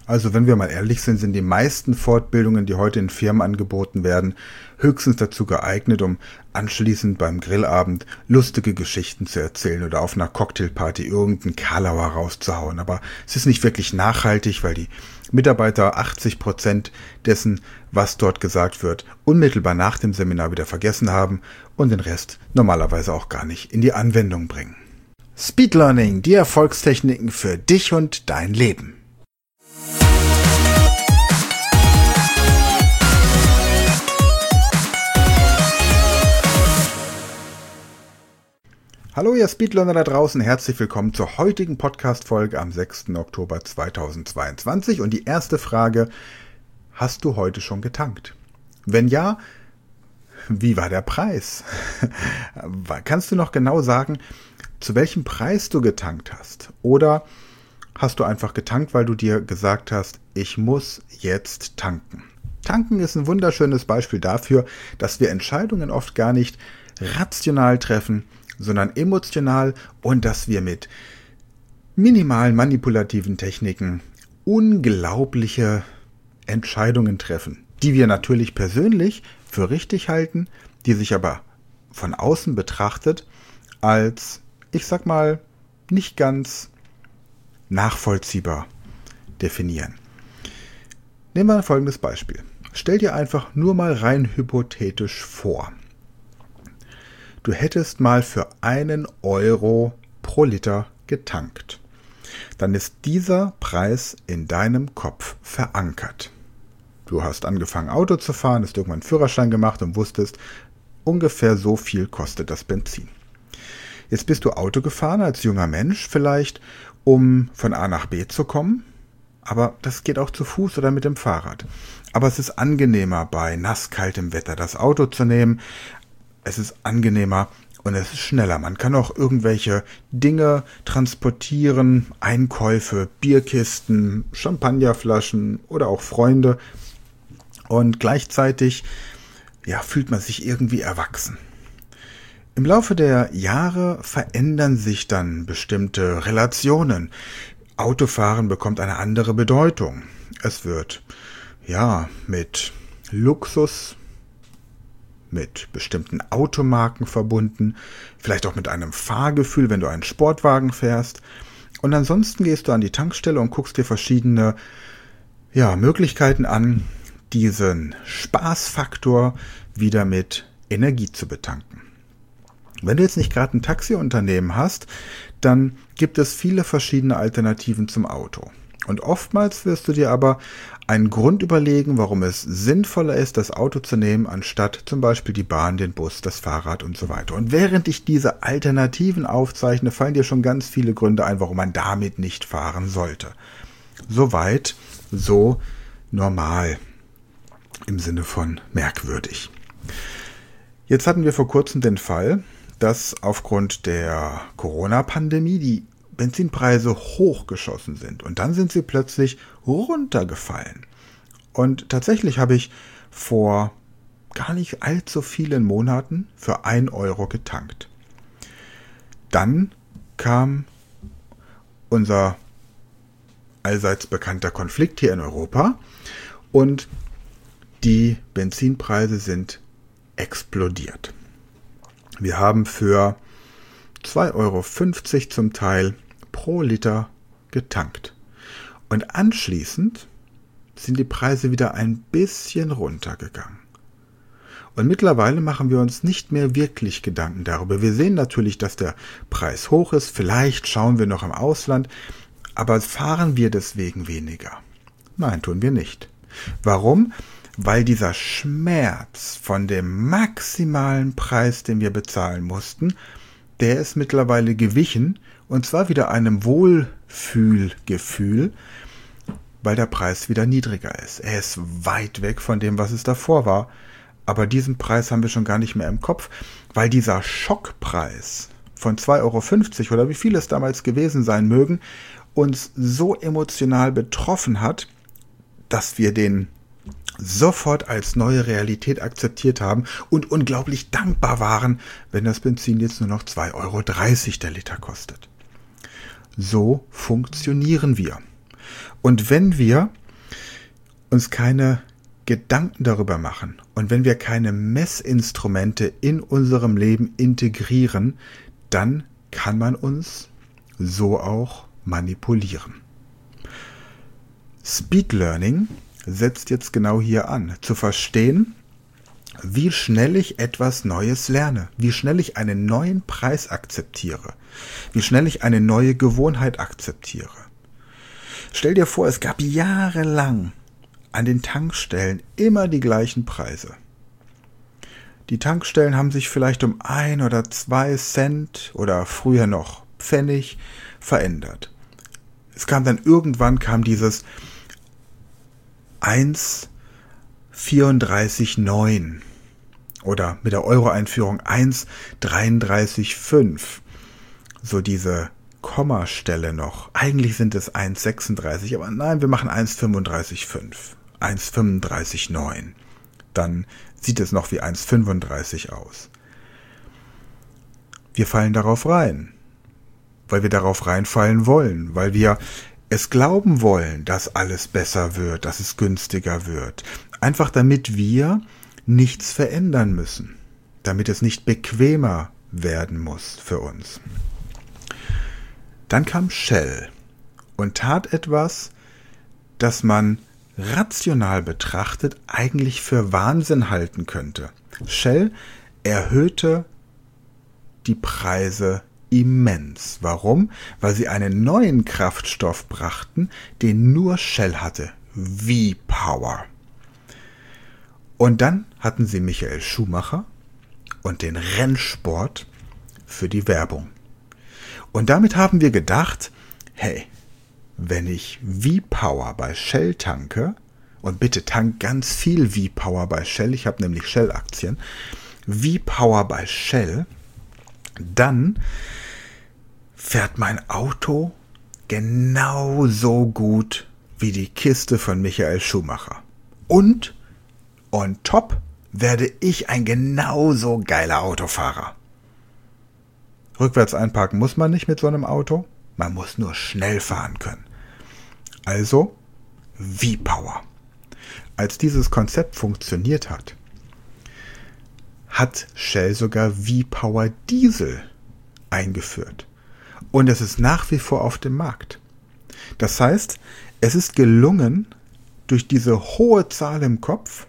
Also wenn wir mal ehrlich sind, sind die meisten Fortbildungen, die heute in Firmen angeboten werden, höchstens dazu geeignet, um anschließend beim Grillabend lustige Geschichten zu erzählen oder auf einer Cocktailparty irgendeinen Karlauer rauszuhauen. Aber es ist nicht wirklich nachhaltig, weil die Mitarbeiter 80% dessen, was dort gesagt wird, unmittelbar nach dem Seminar wieder vergessen haben und den Rest normalerweise auch gar nicht in die Anwendung bringen. Speed Learning, die Erfolgstechniken für dich und dein Leben. Hallo ihr Speedlearner da draußen, herzlich willkommen zur heutigen Podcast-Folge am 6. Oktober 2022 und die erste Frage, hast du heute schon getankt? Wenn ja, wie war der Preis? Kannst du noch genau sagen, zu welchem Preis du getankt hast? Oder hast du einfach getankt, weil du dir gesagt hast, ich muss jetzt tanken? Tanken ist ein wunderschönes Beispiel dafür, dass wir Entscheidungen oft gar nicht rational treffen, sondern emotional und dass wir mit minimalen manipulativen Techniken unglaubliche Entscheidungen treffen, die wir natürlich persönlich für richtig halten, die sich aber von außen betrachtet als, ich sag mal, nicht ganz nachvollziehbar definieren. Nehmen wir ein folgendes Beispiel. Stell dir einfach nur mal rein hypothetisch vor. Du hättest mal für 1 Euro pro Liter getankt. Dann ist dieser Preis in deinem Kopf verankert. Du hast angefangen Auto zu fahren, hast irgendwann einen Führerschein gemacht und wusstest, ungefähr so viel kostet das Benzin. Jetzt bist du Auto gefahren als junger Mensch vielleicht, um von A nach B zu kommen, aber das geht auch zu Fuß oder mit dem Fahrrad. Aber es ist angenehmer bei nasskaltem Wetter das Auto zu nehmen. Es ist angenehmer und es ist schneller. Man kann auch irgendwelche Dinge transportieren, Einkäufe, Bierkisten, Champagnerflaschen oder auch Freunde. Und gleichzeitig fühlt man sich irgendwie erwachsen. Im Laufe der Jahre verändern sich dann bestimmte Relationen. Autofahren bekommt eine andere Bedeutung. Es wird mit Luxus, mit bestimmten Automarken verbunden, vielleicht auch mit einem Fahrgefühl, wenn du einen Sportwagen fährst. Und ansonsten gehst du an die Tankstelle und guckst dir verschiedene Möglichkeiten an, diesen Spaßfaktor wieder mit Energie zu betanken. Wenn du jetzt nicht gerade ein Taxiunternehmen hast, dann gibt es viele verschiedene Alternativen zum Auto. Und oftmals wirst du dir aber einen Grund überlegen, warum es sinnvoller ist, das Auto zu nehmen, anstatt zum Beispiel die Bahn, den Bus, das Fahrrad und so weiter. Und während ich diese Alternativen aufzeichne, fallen dir schon ganz viele Gründe ein, warum man damit nicht fahren sollte. Soweit, so normal im Sinne von merkwürdig. Jetzt hatten wir vor kurzem den Fall, dass aufgrund der Corona-Pandemie die Benzinpreise hochgeschossen sind und dann sind sie plötzlich runtergefallen. Und tatsächlich habe ich vor gar nicht allzu vielen Monaten für 1 Euro getankt. Dann kam unser allseits bekannter Konflikt hier in Europa und die Benzinpreise sind explodiert. Wir haben für 2,50 Euro zum Teil pro Liter getankt. Und anschließend sind die Preise wieder ein bisschen runtergegangen. Und mittlerweile machen wir uns nicht mehr wirklich Gedanken darüber. Wir sehen natürlich, dass der Preis hoch ist. Vielleicht schauen wir noch im Ausland. Aber fahren wir deswegen weniger? Nein, tun wir nicht. Warum? Weil dieser Schmerz von dem maximalen Preis, den wir bezahlen mussten, der ist mittlerweile gewichen, und zwar wieder einem Wohlfühlgefühl, weil der Preis wieder niedriger ist. Er ist weit weg von dem, was es davor war, aber diesen Preis haben wir schon gar nicht mehr im Kopf, weil dieser Schockpreis von 2,50 Euro oder wie viel es damals gewesen sein mögen, uns so emotional betroffen hat, dass wir den sofort als neue Realität akzeptiert haben und unglaublich dankbar waren, wenn das Benzin jetzt nur noch 2,30 Euro der Liter kostet. So funktionieren wir. Und wenn wir uns keine Gedanken darüber machen und wenn wir keine Messinstrumente in unserem Leben integrieren, dann kann man uns so auch manipulieren. Speed Learning setzt jetzt genau hier an, zu verstehen, wie schnell ich etwas Neues lerne, wie schnell ich einen neuen Preis akzeptiere, wie schnell ich eine neue Gewohnheit akzeptiere. Stell dir vor, es gab jahrelang an den Tankstellen immer die gleichen Preise. Die Tankstellen haben sich vielleicht um 1 oder 2 Cent oder früher noch Pfennig verändert. Irgendwann kam dieses 1,34,9 oder mit der Euro-Einführung 1,33,5. So diese Kommastelle noch. Eigentlich sind es 1,36, aber nein, wir machen 1,35,5. 1,35,9. Dann sieht es noch wie 1,35 aus. Wir fallen darauf rein, weil wir darauf reinfallen wollen, weil wir es glauben wollen, dass alles besser wird, dass es günstiger wird. Einfach damit wir nichts verändern müssen, damit es nicht bequemer werden muss für uns. Dann kam Shell und tat etwas, das man rational betrachtet eigentlich für Wahnsinn halten könnte. Shell erhöhte die Preise immens. Warum? Weil sie einen neuen Kraftstoff brachten, den nur Shell hatte. V-Power. Und dann hatten sie Michael Schumacher und den Rennsport für die Werbung. Und damit haben wir gedacht, hey, wenn ich V-Power bei Shell tanke, und bitte tank ganz viel V-Power bei Shell, ich habe nämlich Shell-Aktien, V-Power bei Shell, dann fährt mein Auto genauso gut wie die Kiste von Michael Schumacher. Und on top werde ich ein genauso geiler Autofahrer. Rückwärts einparken muss man nicht mit so einem Auto, man muss nur schnell fahren können. Also V-Power. Als dieses Konzept funktioniert hat, hat Shell sogar V-Power Diesel eingeführt. Und es ist nach wie vor auf dem Markt. Das heißt, es ist gelungen, durch diese hohe Zahl im Kopf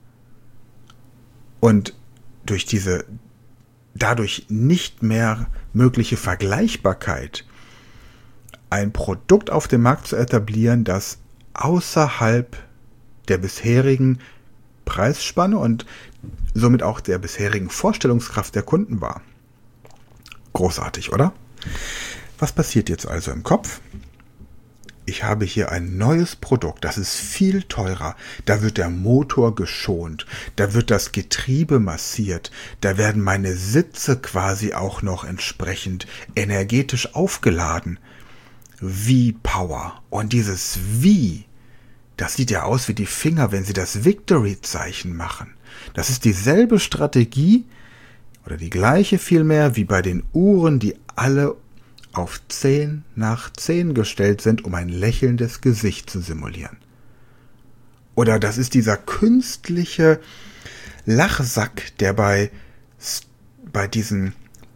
und durch diese dadurch nicht mehr mögliche Vergleichbarkeit ein Produkt auf dem Markt zu etablieren, das außerhalb der bisherigen Preisspanne und somit auch der bisherigen Vorstellungskraft der Kunden war. Großartig, oder? Was passiert jetzt also im Kopf? Ich habe hier ein neues Produkt, das ist viel teurer. Da wird der Motor geschont, da wird das Getriebe massiert, da werden meine Sitze quasi auch noch entsprechend energetisch aufgeladen. V-Power. Und dieses V, das sieht ja aus wie die Finger, wenn sie das Victory-Zeichen machen. Das ist dieselbe Strategie oder die gleiche vielmehr wie bei den Uhren, die alle auf 10 nach 10 gestellt sind, um ein lächelndes Gesicht zu simulieren. Oder das ist dieser künstliche Lachsack, der bei diesen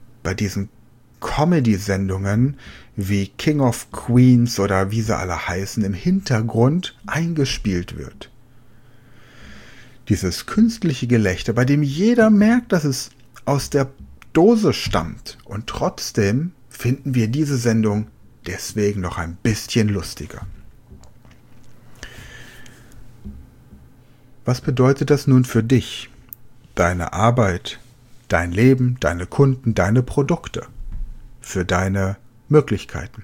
Comedy-Sendungen wie King of Queens oder wie sie alle heißen, im Hintergrund eingespielt wird. Dieses künstliche Gelächter, bei dem jeder merkt, dass es aus der Dose stammt. Und trotzdem finden wir diese Sendung deswegen noch ein bisschen lustiger. Was bedeutet das nun für dich, deine Arbeit, dein Leben, deine Kunden, deine Produkte, für deine Möglichkeiten?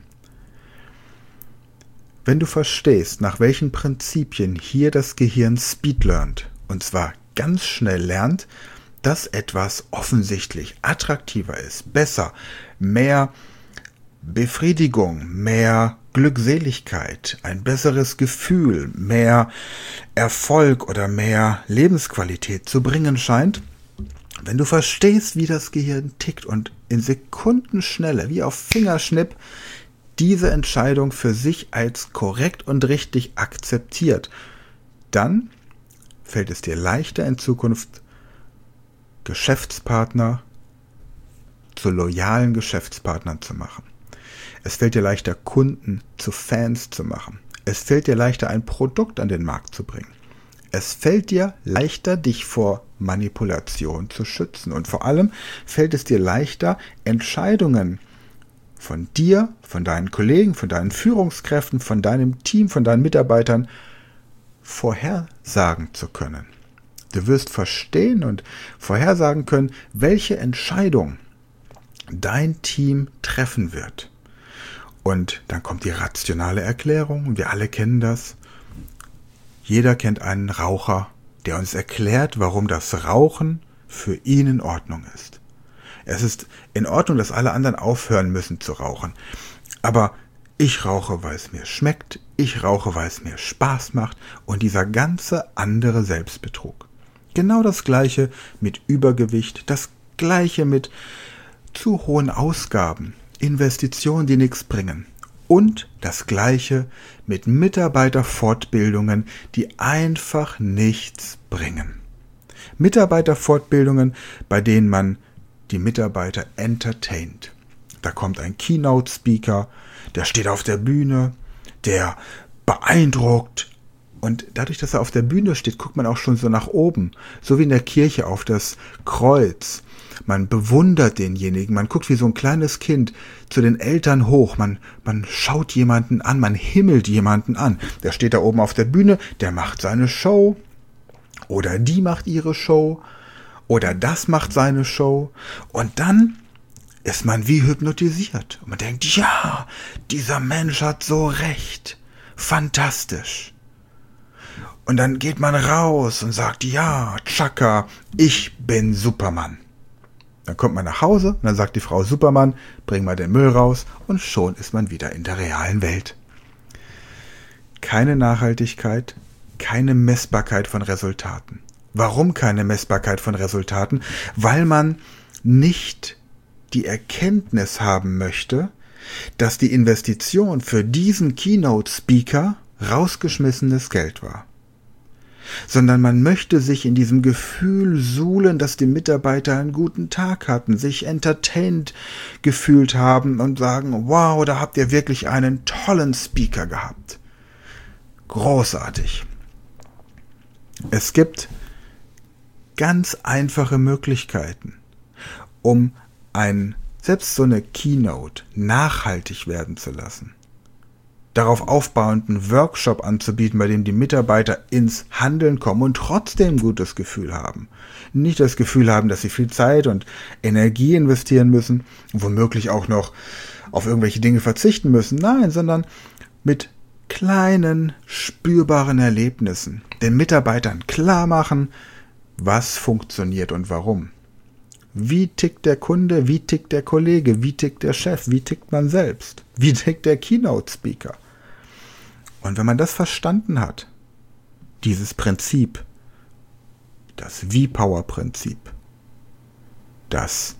Wenn du verstehst, nach welchen Prinzipien hier das Gehirn Speed lernt, und zwar ganz schnell lernt, dass etwas offensichtlich attraktiver ist, besser, mehr Befriedigung, mehr Glückseligkeit, ein besseres Gefühl, mehr Erfolg oder mehr Lebensqualität zu bringen scheint, wenn du verstehst, wie das Gehirn tickt und in Sekundenschnelle, wie auf Fingerschnipp, diese Entscheidung für sich als korrekt und richtig akzeptiert, dann fällt es dir leichter in Zukunft, Geschäftspartner zu loyalen Geschäftspartnern zu machen. Es fällt dir leichter, Kunden zu Fans zu machen. Es fällt dir leichter, ein Produkt an den Markt zu bringen. Es fällt dir leichter, dich vor Manipulation zu schützen. Und vor allem fällt es dir leichter, Entscheidungen von dir, von deinen Kollegen, von deinen Führungskräften, von deinem Team, von deinen Mitarbeitern vorhersagen zu können. Du wirst verstehen und vorhersagen können, welche Entscheidung dein Team treffen wird. Und dann kommt die rationale Erklärung, und wir alle kennen das. Jeder kennt einen Raucher, der uns erklärt, warum das Rauchen für ihn in Ordnung ist. Es ist in Ordnung, dass alle anderen aufhören müssen zu rauchen. Aber ich rauche, weil es mir schmeckt, ich rauche, weil es mir Spaß macht, und dieser ganze andere Selbstbetrug. Genau das Gleiche mit Übergewicht, das Gleiche mit zu hohen Ausgaben, Investitionen, die nichts bringen. Und das Gleiche mit Mitarbeiterfortbildungen, die einfach nichts bringen. Mitarbeiterfortbildungen, bei denen man die Mitarbeiter entertaint. Da kommt ein Keynote-Speaker, der steht auf der Bühne, der beeindruckt. Und dadurch, dass er auf der Bühne steht, guckt man auch schon so nach oben, so wie in der Kirche auf das Kreuz. Man bewundert denjenigen, man guckt wie so ein kleines Kind zu den Eltern hoch, man schaut jemanden an, man himmelt jemanden an. Der steht da oben auf der Bühne, der macht seine Show oder die macht ihre Show oder das macht seine Show, und dann ist man wie hypnotisiert. Und man denkt, ja, dieser Mensch hat so recht, fantastisch. Und dann geht man raus und sagt, ja, Chaka, ich bin Superman. Dann kommt man nach Hause und dann sagt die Frau, Superman, bring mal den Müll raus, und schon ist man wieder in der realen Welt. Keine Nachhaltigkeit, keine Messbarkeit von Resultaten. Warum keine Messbarkeit von Resultaten? Weil man nicht die Erkenntnis haben möchte, dass die Investition für diesen Keynote-Speaker rausgeschmissenes Geld war. Sondern man möchte sich in diesem Gefühl suhlen, dass die Mitarbeiter einen guten Tag hatten, sich entertained gefühlt haben und sagen, wow, da habt ihr wirklich einen tollen Speaker gehabt. Großartig. Es gibt ganz einfache Möglichkeiten, um selbst so eine Keynote nachhaltig werden zu lassen. Darauf aufbauenden Workshop anzubieten, bei dem die Mitarbeiter ins Handeln kommen und trotzdem ein gutes Gefühl haben. Nicht das Gefühl haben, dass sie viel Zeit und Energie investieren müssen, womöglich auch noch auf irgendwelche Dinge verzichten müssen. Nein, sondern mit kleinen, spürbaren Erlebnissen den Mitarbeitern klar machen, was funktioniert und warum. Wie tickt der Kunde, wie tickt der Kollege, wie tickt der Chef, wie tickt man selbst, wie tickt der Keynote-Speaker. Und wenn man das verstanden hat, dieses Prinzip, das V-Power-Prinzip, das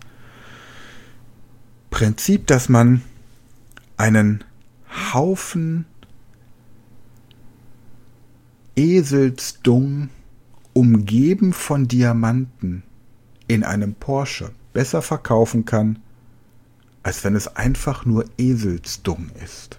Prinzip, dass man einen Haufen Eselsdung umgeben von Diamanten in einem Porsche besser verkaufen kann, als wenn es einfach nur Eselsdung ist.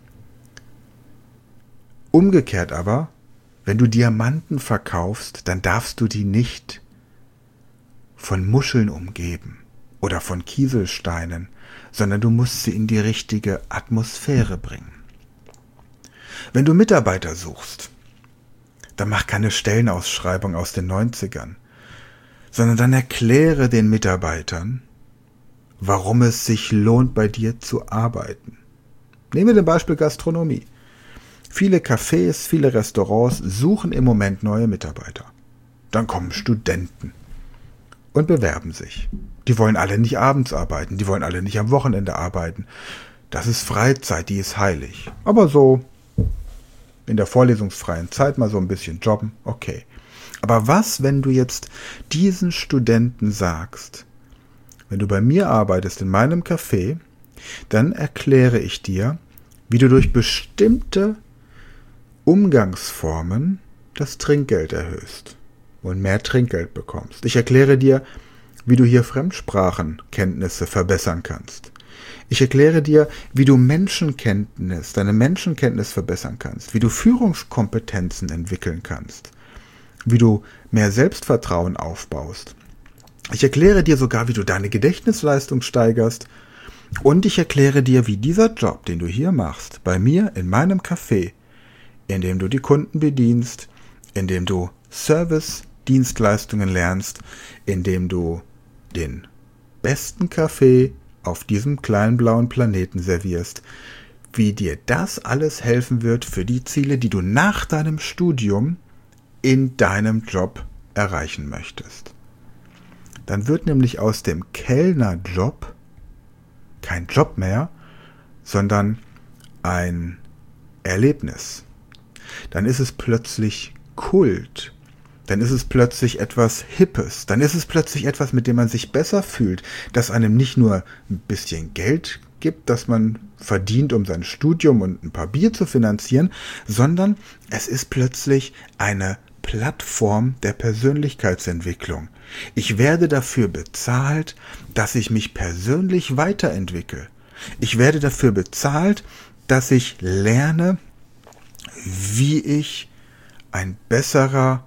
Umgekehrt aber, wenn du Diamanten verkaufst, dann darfst du die nicht von Muscheln umgeben oder von Kieselsteinen, sondern du musst sie in die richtige Atmosphäre bringen. Wenn du Mitarbeiter suchst, dann mach keine Stellenausschreibung aus den 90ern, sondern dann erkläre den Mitarbeitern, warum es sich lohnt, bei dir zu arbeiten. Nehmen wir das Beispiel Gastronomie. Viele Cafés, viele Restaurants suchen im Moment neue Mitarbeiter. Dann kommen Studenten und bewerben sich. Die wollen alle nicht abends arbeiten, die wollen alle nicht am Wochenende arbeiten. Das ist Freizeit, die ist heilig. Aber so in der vorlesungsfreien Zeit mal so ein bisschen jobben, okay. Aber was, wenn du jetzt diesen Studenten sagst, wenn du bei mir arbeitest in meinem Café, dann erkläre ich dir, wie du durch bestimmte Umgangsformen das Trinkgeld erhöhst und mehr Trinkgeld bekommst. Ich erkläre dir, wie du hier Fremdsprachenkenntnisse verbessern kannst. Ich erkläre dir, wie du deine Menschenkenntnis verbessern kannst, wie du Führungskompetenzen entwickeln kannst, wie du mehr Selbstvertrauen aufbaust. Ich erkläre dir sogar, wie du deine Gedächtnisleistung steigerst, und ich erkläre dir, wie dieser Job, den du hier machst, bei mir in meinem Café, in dem du die Kunden bedienst, in dem du Service-Dienstleistungen lernst, in dem du den besten Kaffee auf diesem kleinen blauen Planeten servierst, wie dir das alles helfen wird für die Ziele, die du nach deinem Studium in deinem Job erreichen möchtest. Dann wird nämlich aus dem Kellnerjob kein Job mehr, sondern ein Erlebnis. Dann ist es plötzlich Kult. Dann ist es plötzlich etwas Hippes. Dann ist es plötzlich etwas, mit dem man sich besser fühlt, das einem nicht nur ein bisschen Geld gibt, das man verdient, um sein Studium und ein paar Bier zu finanzieren, sondern es ist plötzlich eine Plattform der Persönlichkeitsentwicklung. Ich werde dafür bezahlt, dass ich mich persönlich weiterentwickle. Ich werde dafür bezahlt, dass ich lerne, wie ich ein besserer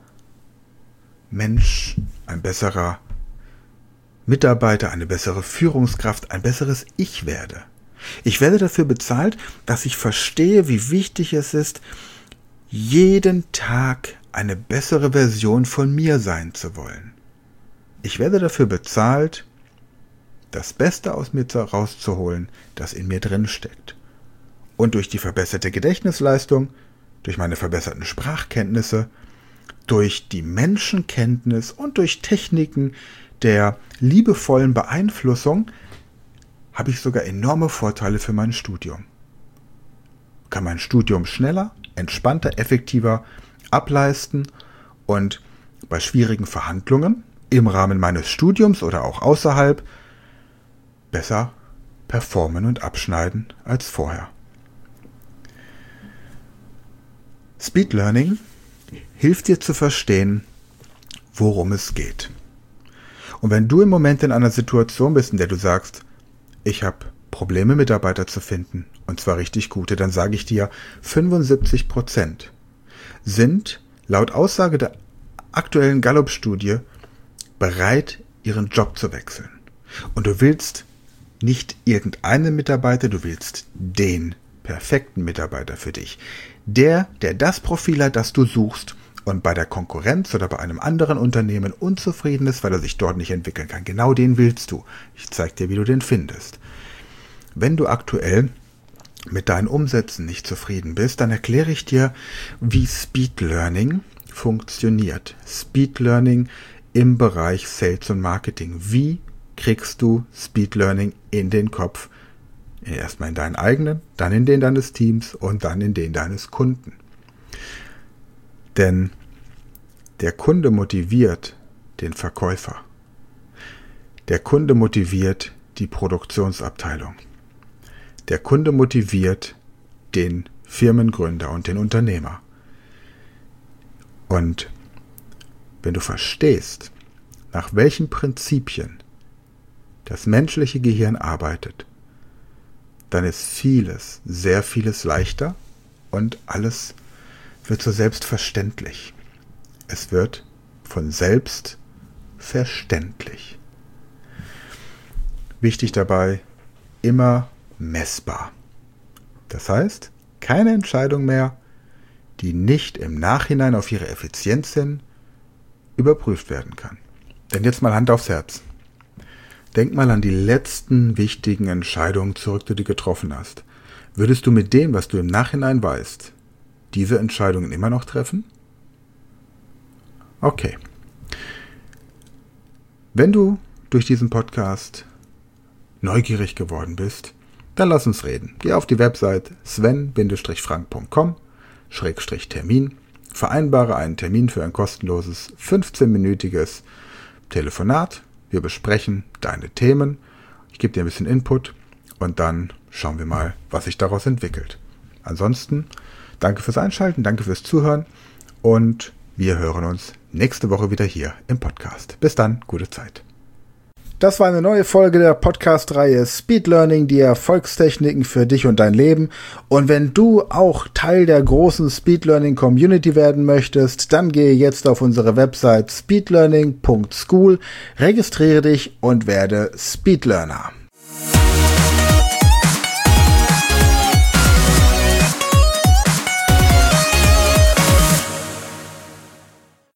Mensch, ein besserer Mitarbeiter, eine bessere Führungskraft, ein besseres Ich werde. Ich werde dafür bezahlt, dass ich verstehe, wie wichtig es ist, jeden Tag eine bessere Version von mir sein zu wollen. Ich werde dafür bezahlt, das Beste aus mir rauszuholen, das in mir drin steckt. Und durch die verbesserte Gedächtnisleistung, durch meine verbesserten Sprachkenntnisse, durch die Menschenkenntnis und durch Techniken der liebevollen Beeinflussung habe ich sogar enorme Vorteile für mein Studium. Kann mein Studium schneller, entspannter, effektiver ableisten und bei schwierigen Verhandlungen im Rahmen meines Studiums oder auch außerhalb besser performen und abschneiden als vorher. Speed Learning hilft dir zu verstehen, worum es geht. Und wenn du im Moment in einer Situation bist, in der du sagst, ich habe Probleme, Mitarbeiter zu finden, und zwar richtig gute, dann sage ich dir, 75% sind laut Aussage der aktuellen Gallup-Studie bereit, ihren Job zu wechseln. Und du willst nicht irgendeinen Mitarbeiter, du willst den perfekten Mitarbeiter für dich. Der das Profil hat, das du suchst und bei der Konkurrenz oder bei einem anderen Unternehmen unzufrieden ist, weil er sich dort nicht entwickeln kann. Genau den willst du. Ich zeige dir, wie du den findest. Wenn du aktuell mit deinen Umsätzen nicht zufrieden bist, dann erkläre ich dir, wie Speed Learning funktioniert. Speed Learning im Bereich Sales und Marketing. Wie kriegst du Speed Learning in den Kopf? Erstmal in deinen eigenen, dann in den deines Teams und dann in den deines Kunden. Denn der Kunde motiviert den Verkäufer. Der Kunde motiviert die Produktionsabteilung. Der Kunde motiviert den Firmengründer und den Unternehmer. Und wenn du verstehst, nach welchen Prinzipien das menschliche Gehirn arbeitet, dann ist vieles, sehr vieles leichter und alles wird so selbstverständlich. Es wird von selbst verständlich. Wichtig dabei, immer messbar. Das heißt, keine Entscheidung mehr, die nicht im Nachhinein auf ihre Effizienz hin überprüft werden kann. Denn jetzt mal Hand aufs Herz. Denk mal an die letzten wichtigen Entscheidungen zurück, die du getroffen hast. Würdest du mit dem, was du im Nachhinein weißt, diese Entscheidungen immer noch treffen? Okay. Wenn du durch diesen Podcast neugierig geworden bist, dann lass uns reden. Geh auf die Website sven-frank.com/Termin, vereinbare einen Termin für ein kostenloses 15-minütiges Telefonat. Wir besprechen deine Themen, ich gebe dir ein bisschen Input und dann schauen wir mal, was sich daraus entwickelt. Ansonsten, danke fürs Einschalten, danke fürs Zuhören und Wir hören uns nächste Woche wieder hier im Podcast. Bis dann, gute Zeit. Das war eine neue Folge der Podcast-Reihe Speed Learning, die Erfolgstechniken für dich und dein Leben. Und wenn du auch Teil der großen Speed Learning Community werden möchtest, dann gehe jetzt auf unsere Website speedlearning.school, registriere dich und werde Speed Learner.